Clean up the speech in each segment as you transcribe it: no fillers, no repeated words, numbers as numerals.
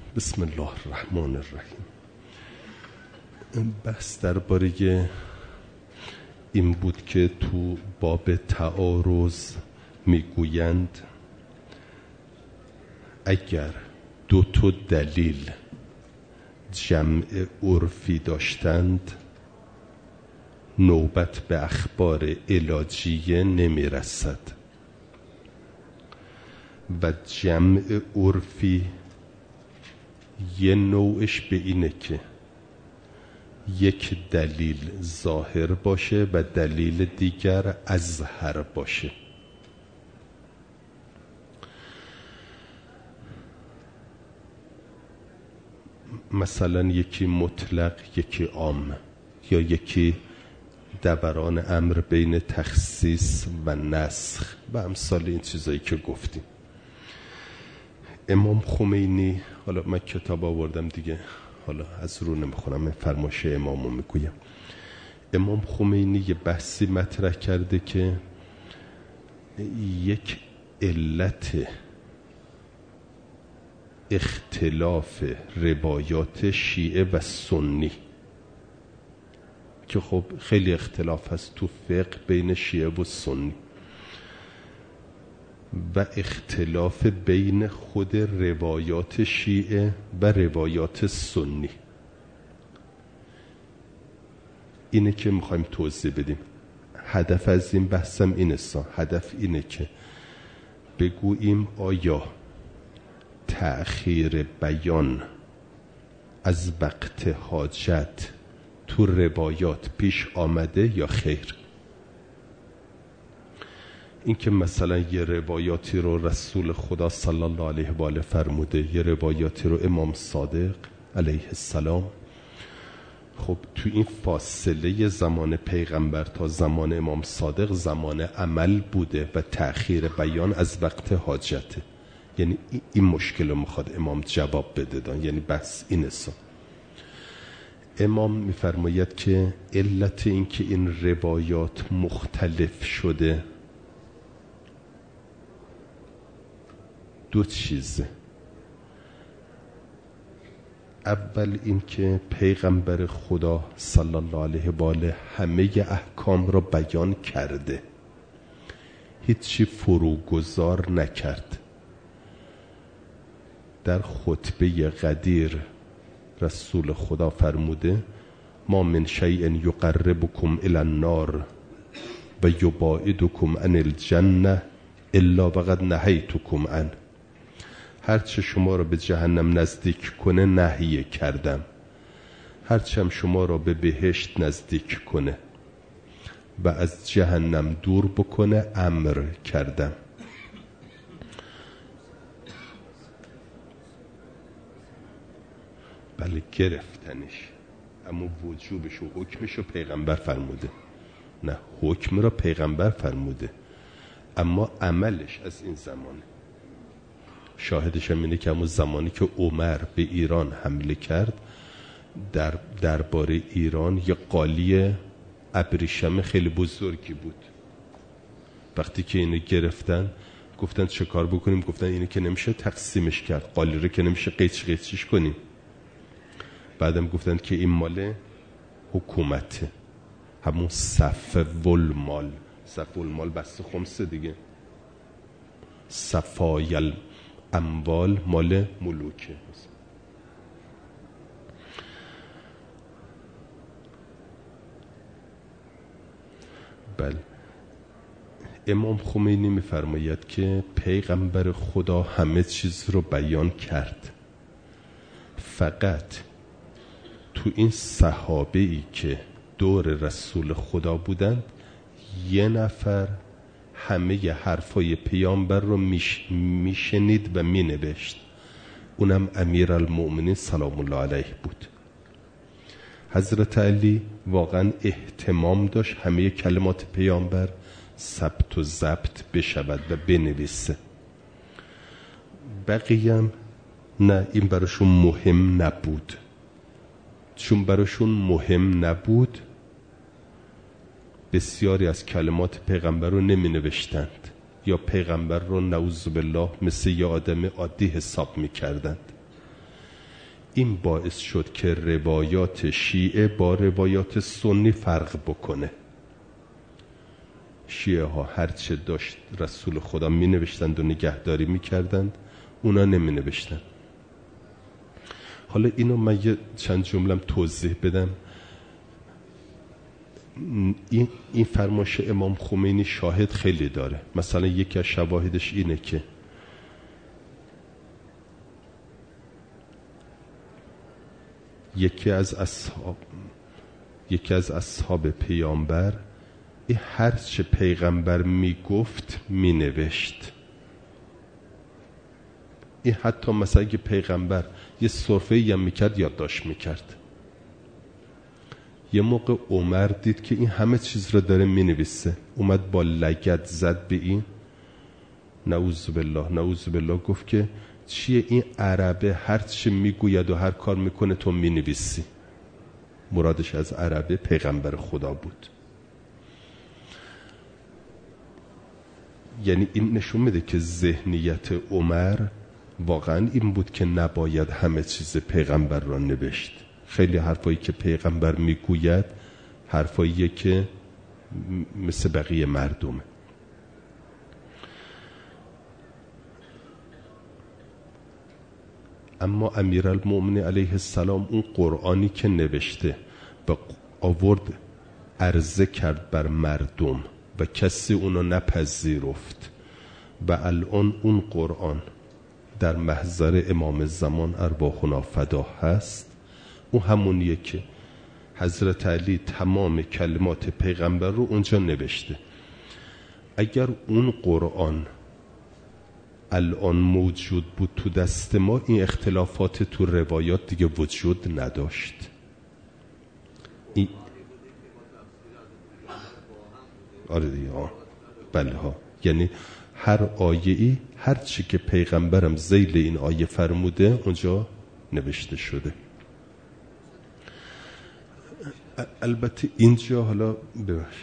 بسم الله الرحمن الرحیم. بحث درباره این بود که تو باب تعارض میگویند اگر دو تا دلیل جمع عرفی داشتند نوبت به اخبار علاجیه نمیرسد و جمع عرفی یه نوعش به اینه که یک دلیل ظاهر باشه و دلیل دیگر اظهر باشه. مثلا یکی مطلق، یکی عام، یا یکی دوران امر بین تخصیص و نسخ و امثال این چیزایی که گفتیم. امام خمینی، حالا من کتاب آوردم دیگه، حالا از رو نمیخونم، من فرمایش امامو میگویم. امام خمینی یه بحثی مطرح کرده که یک علت اختلاف روایات شیعه و سنی که خب خیلی اختلاف هست تو فقه بین شیعه و سنی و اختلاف بین خود روایات شیعه و روایات سنی، اینه که میخوایم توضیح بدیم. هدف از این بحثم اینه هدف اینه که بگوییم آیا تأخیر بیان از وقت حاجت تو روایات پیش آمده یا خیر. این که مثلا یه روایاتی رو رسول خدا صلی الله علیه و آله فرموده، یه روایاتی رو امام صادق علیه السلام، خب تو این فاصله زمان پیغمبر تا زمان امام صادق زمان عمل بوده و تأخیر بیان از وقت حاجته. یعنی این مشکل رو میخواد امام جواب بده، یعنی بس این است. امام میفرماید که علت این که این روایات مختلف شده دو چیزه. اول این که پیغمبر خدا صلی الله علیه و آله همه احکام را بیان کرده، هیچی فروگذار نکرد. در خطبه قدیر رسول خدا فرموده ما من شیء یقربکم الی النار و یباعدکم عن الجنه الا وقد نهیتکم عنه. هرچه شما را به جهنم نزدیک کنه نهی کردم، هرچه هم شما را به بهشت نزدیک کنه و از جهنم دور بکنه امر کردم. بله گرفتنش، اما وجوبش و حکمش رو پیغمبر فرموده. نه، حکم را پیغمبر فرموده اما عملش از این زمانه. شاهدش هم اینه که همون زمانی که عمر به ایران حمله کرد، در درباره ایران یه قالی ابریشم خیلی بزرگی بود. وقتی که اینو گرفتن گفتن چه کار بکنیم؟ گفتن اینو که نمیشه تقسیمش کرد، قالی رو که نمیشه قیچ قیچیش کنیم. بعدم گفتن که این مال حکومته، همون صفو المال. صفو المال بسته خمسه دیگه، صفای اموال مال ملوکه. بله، امام خمینی میفرماید که پیغمبر خدا همه چیز رو بیان کرد، فقط تو این صحابه‌ای که دور رسول خدا بودند یه نفر همه حرفای پیامبر رو میشنید و مینوشت، اونم امیرالمؤمنین سلام الله علیه بود. حضرت علی واقعا اهتمام داشت همه کلمات پیامبر ثبت و ضبط بشود و بنویسه. بقیه‌ام نه، این براشون مهم نبود. چون براشون مهم نبود بسیاری از کلمات پیغمبر رو نمی نوشتند یا پیغمبر رو نعوذ بالله مثل یه آدم عادی حساب می کردند. این باعث شد که روایات شیعه با روایات سنی فرق بکنه. شیعه ها هرچه داشت رسول خدا می نوشتند و نگهداری می کردند، اونا نمی نوشتند. حالا اینو من یه چند جملم توضیح بدم. این فرمایش امام خمینی شاهد خیلی داره. مثلا یکی از شواهدش اینه که یکی از اصحاب پیامبر این هر چه پیغمبر میگفت مینوشت. این حتی مثلا اگه پیغمبر یه سرفه‌ای هم میکرد یادداشت میکرد. یه موقع عمر دید که این همه چیز رو داره مینویسه، اومد با لگد زد به این، نعوذ بالله گفت که چیه این عربه هر چی میگوید و هر کار میکنه تو مینویسی. مرادش از عربه پیغمبر خدا بود. یعنی این نشون میده که ذهنیت عمر واقعا این بود که نباید همه چیز پیغمبر را نوشت. خیلی حرفایی که پیغمبر میگوید حرفاییه که مثل بقیه مردمه. اما امیرالمؤمنین علیه السلام اون قرآنی که نوشته و آورد عرضه کرد بر مردم و کسی اونو نپذیرفت و الان اون قرآن در محضر امام زمان ارواحنا فدا هست. اون همونیه که حضرت علی تمام کلمات پیغمبر رو اونجا نوشته. اگر اون قرآن الان موجود بود تو دست ما، این اختلافات تو روایات دیگه وجود نداشت. آره دیگه بله ها. یعنی هر آیه‌ای هر چی که پیغمبرم ذیل این آیه فرموده اونجا نوشته شده. البته اینجا حالا ببخشید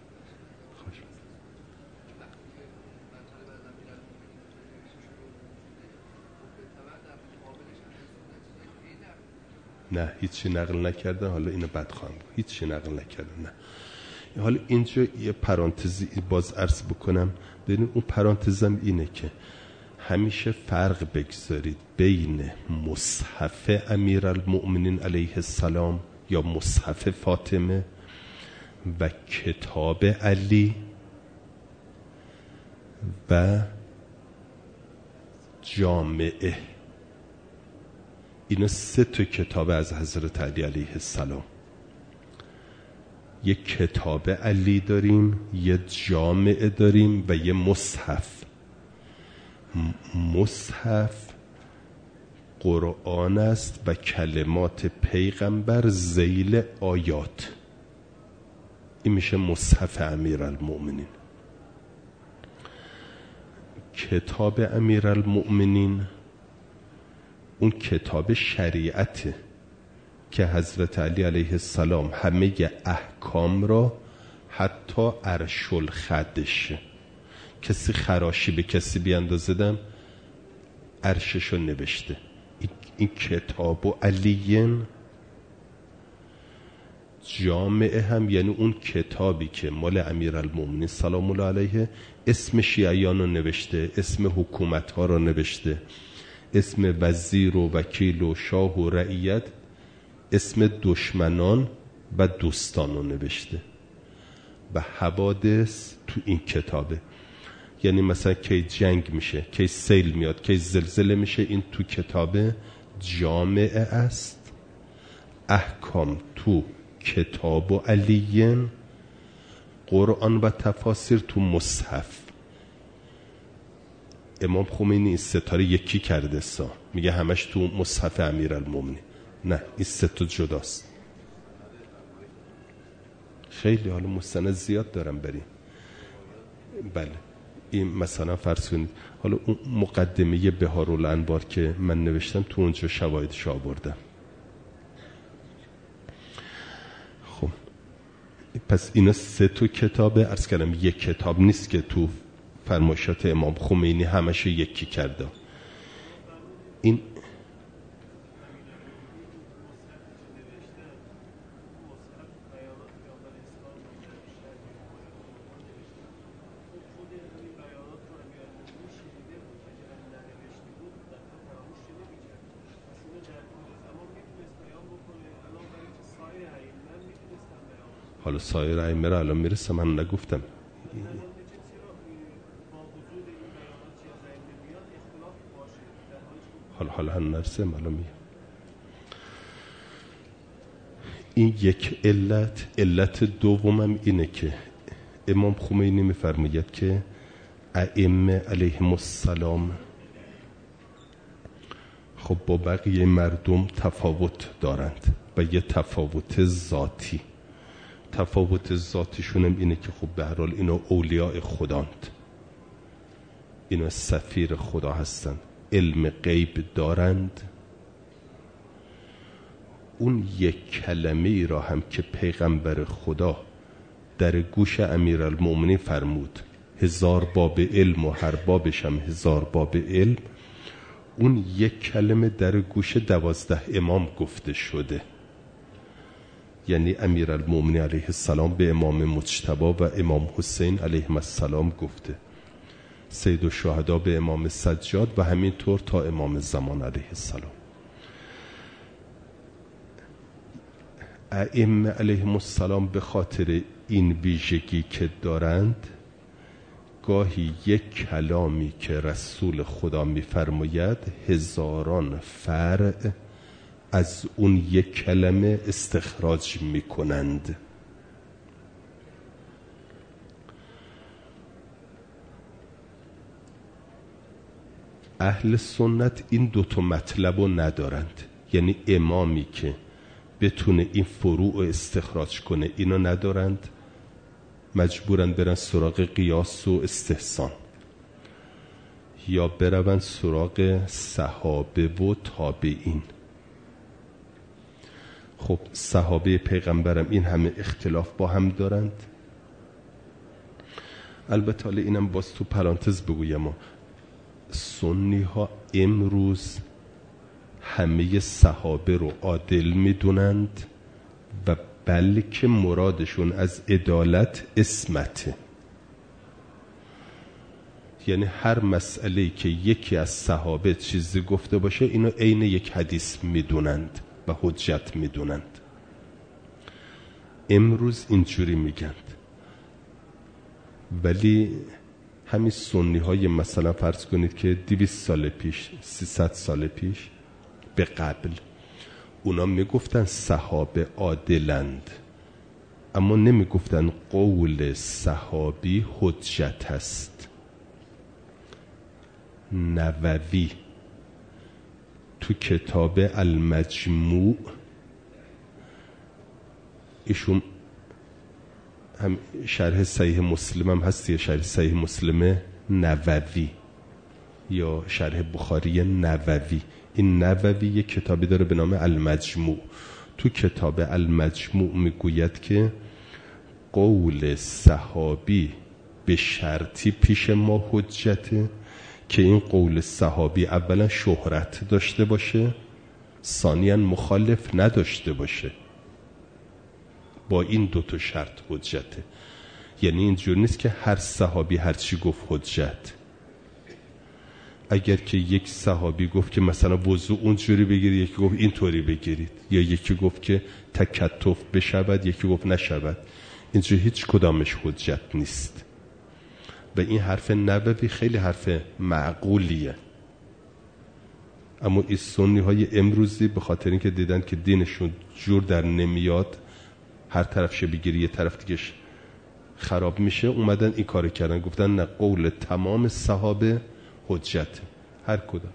نه هیچی نقل نکردن. حالا اینو بعد خواهم هیچی نقل نکردن. نه حالا اینجا یه پرانتزی باز عرض بکنم. ببینید اون پرانتزم اینه که همیشه فرق بگذارید بین مصحف امیرالمؤمنین علیه السلام یا مصحف فاطمه و کتاب علی و جامعه. اینا 3 کتاب از حضرت علی علیه السلام. یک کتاب علی داریم، یه جامعه داریم و یه مصحف. مصحف قرآن است و کلمات پیغمبر ذیل آیات. این میشه مصحف امیرالمؤمنین. کتاب امیرالمؤمنین اون کتاب شریعته که حضرت علی علیه السلام همه احکام را حتی عرش الخدش، کسی خراشی به کسی بیاندازدم عرششو نوشته. این کتاب و علیین. جامعه هم یعنی اون کتابی که مال امیرالمؤمنین سلام الله علیه اسم شیعیان رو نوشته، اسم حکومت ها رو نوشته، اسم وزیر و وکیل و شاه و رعیت، اسم دشمنان و دوستان رو نوشته و حوادث تو این کتابه. یعنی مثلا کی جنگ میشه، کی سیل میاد، کی زلزله میشه، این تو کتاب جامعه است. احکام تو کتاب و علیین، قرآن و تفاسیر تو مصحف. امام خمینی این 3 یکی کرده میگه همش تو مصحف امیرالمؤمنین. نه این 3 جداست. خیلی حالا مستند زیاد دارم بریم. بله این مثلا فرض کنید حالا اون مقدمه بهارالانوار که من نوشتم تو اونجا شواهدش آوردم. خب پس اینا 3 کتابه. عرض کردم یک کتاب نیست که تو فرمایشات امام خمینی همشو یکی کرده. این حالا سایر ائمه را الان میرسه، من نگفتم. حالا هم نرسه معلومیه. این یک علت دومم اینه که امام خمینی میفرماید که ائمه علیهم السلام خب با بقیه مردم تفاوت دارند و یه تفاوت ذاتی. تفاوت ذاتیشون هم اینه که خب به هر حال اینا اولیاء خداند، اینا سفیر خدا هستند، علم غیب دارند. اون یک کلمه ای را هم که پیغمبر خدا در گوش امیرالمومنین فرمود 1000 باب علم و هر بابش هم 1000 باب علم، اون یک کلمه در گوش 12 امام گفته شده. یعنی امیرالمومنین علیه السلام به امام مجتبی و امام حسین علیهم السلام گفته، سید الشهدا به امام سجاد و همینطور تا امام زمان علیه السلام. ائمه علیهم السلام به خاطر این ویژگی که دارند، گاهی یک کلامی که رسول خدا می‌فرماید هزاران فرع از اون یک کلمه استخراج می‌کنند. اهل سنت این دوتا مطلب رو ندارند، یعنی امامی که بتونه این فروع استخراج کنه اینو ندارند، مجبورن برن سراغ قیاس و استحسان یا برون سراغ صحابه و تابعین. خب صحابه پیغمبرم این همه اختلاف با هم دارند. البته حالا اینم باز تو پرانتز بگویم، سنی ها امروز همه صحابه رو عادل میدونند و بلکه مرادشون از عدالت عصمته. یعنی هر مسئله‌ای که یکی از صحابه چیزی گفته باشه اینو عین یک حدیث میدونند و حجت میدونند. امروز اینجوری میگند. ولی همین سنی های مثلا فرض کنید که 200 سال پیش 300 سال پیش به قبل اونا میگفتن صحابه عادلند، اما نمیگفتن قول صحابی حجت است. نووی تو کتاب المجموع، ایشون هم شرح صحیح مسلم هم هست، یا شرح صحیح مسلم نووی یا شرح بخاری نووی. این نووی یک کتابی داره به نام المجموع. تو کتاب المجموع میگوید که قول صحابی به شرطی پیش ما حجته که این قول صحابی اولا شهرت داشته باشه، ثانیاً مخالف نداشته باشه. با این دوتا شرط حجته. یعنی اینجور نیست که هر صحابی هر چی گفت حجت. اگر که یک صحابی گفت که مثلا وضو اونجوری بگیرید، یکی گفت اینطوری بگیرید، یا یکی گفت که تکتف بشود، یکی گفت نشود، اینجور هیچ کدامش حجت نیست. و این حرف نووی خیلی حرف معقولیه. اما این سنی های امروزی به خاطر اینکه دیدن که دینشون جور در نمیاد، هر طرفش بگیری یه طرف دیگه خراب میشه، اومدن این کار کردن، گفتن نه، قول تمام صحابه حجت، هر کدام.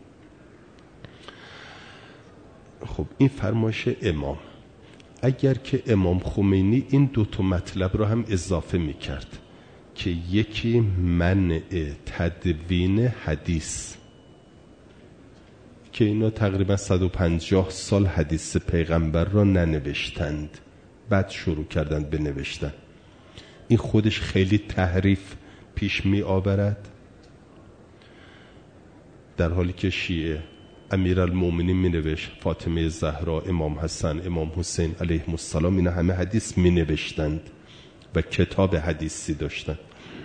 خب این فرمایش امام. اگر که امام خمینی این دوتا مطلب رو هم اضافه میکرد که یکی منع تدوین حدیث، که اینا تقریبا 150 سال حدیث پیغمبر را ننوشتند، بعد شروع کردن به نوشتن. این خودش خیلی تحریف پیش می آورد، در حالی که شیعه امیرالمومنین می نوشت، فاطمه زهرا، امام حسن، امام حسین علیهم السلام، اینا همه حدیث می نوشتند و کتاب حدیثی داشتند،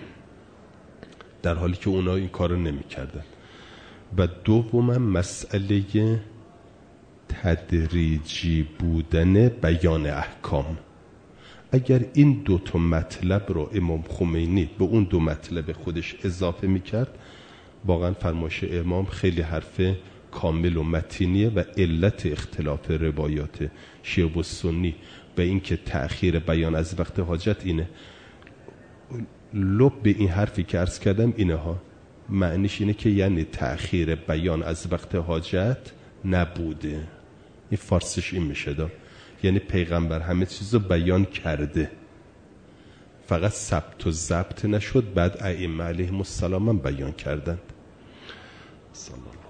در حالی که اونا این کارو نمی کردن. و دوما مسئله تدریجی بودن بیان احکام. اگر این دو تا مطلب رو امام خمینی به اون دو مطلب خودش اضافه میکرد، واقعا فرمایش امام خیلی حرف کامل و متینیه و علت اختلاف روایات شیعه و سنی به این که تأخیر بیان از وقت حاجت اینه. لب به این حرفی که عرض کردم اینه ها، معنیش اینه که یعنی تأخیر بیان از وقت حاجت نبوده. این فارسیش این میشه دا، یعنی پیغمبر همه چیزو بیان کرده، فقط ثبت و ضبط نشد، بعد ائمه علیهم السلام هم بیان کردند. سلام.